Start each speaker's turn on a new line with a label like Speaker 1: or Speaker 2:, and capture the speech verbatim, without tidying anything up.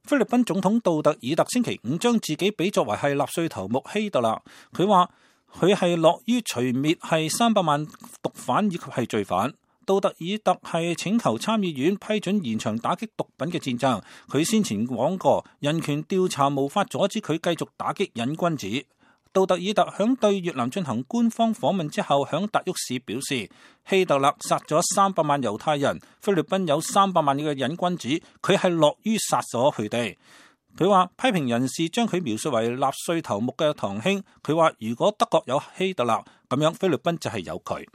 Speaker 1: 菲律賓總統杜特爾特星期五將自己比作為係納粹頭目希特勒，佢話佢係樂於除滅係三百萬毒販以及係罪犯。杜特爾特係請求參議院批准延長打擊毒品嘅戰爭。佢先前講過，人權調查無法阻止佢繼續打擊癮君子。杜特爾特響對越南進行官方訪問之後，響達沃市表示，希特勒殺咗三百萬猶太人，菲律賓有三百萬嘅癮君子，佢係樂於殺咗佢哋。佢話批評人士將佢描述為納粹頭目嘅堂兄，佢話如果德國有希特勒，咁樣菲律賓就係有佢。